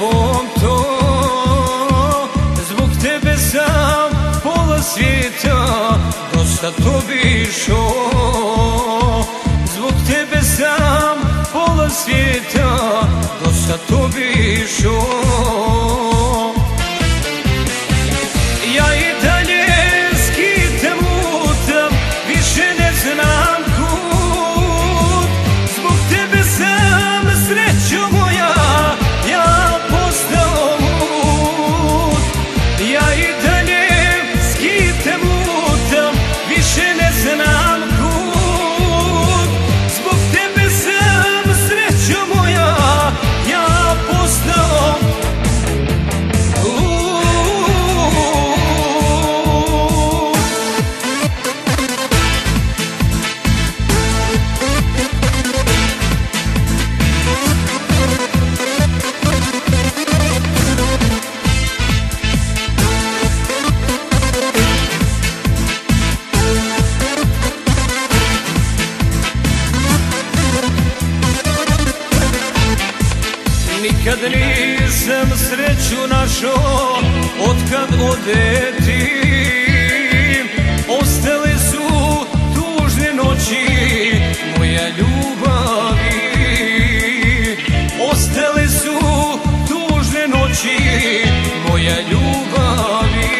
tobom to, zbog tebe sam pola svijeta dosta to bi išao. Zbog tebe sam pola svijeta dosta to bi išao. Ja i dalje skite mutam, više ne znam kud. Zbog tebe sam, srećo moja, ja postao lud. Ja i dalje skite mutam, više ne znam kud. Zbog tebe sam, srećo moja, ja postao lud. Nikad nisam sreću našao, otkad ode ti. Ostale su tužne noći moja ljubavi. Ostale su tužne noći moja ljubavi.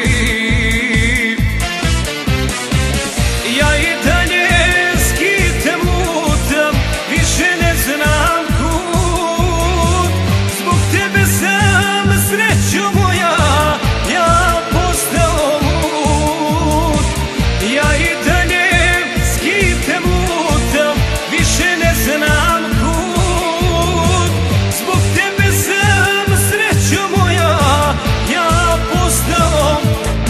Ja i dalje skite mutam, više ne znam kud. Zbog tebe sam, srećo moja, ja postao lud. Ja i dalje skite mutam, više ne znam kud. Zbog tebe sam, srećo moja, ja postao lud.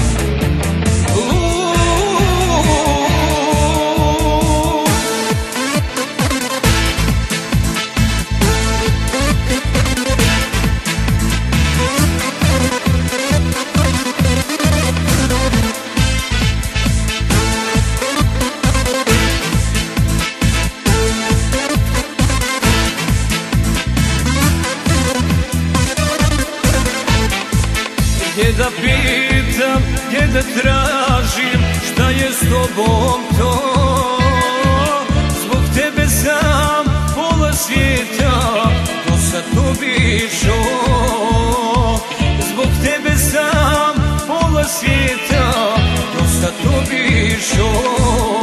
Gdje da pitam, gdje da tražim, šta je s tobom to? Zbog tebe sam pola svijeta dosad to bi išao. Zbog tebe sam pola svijeta dosad to bi išao.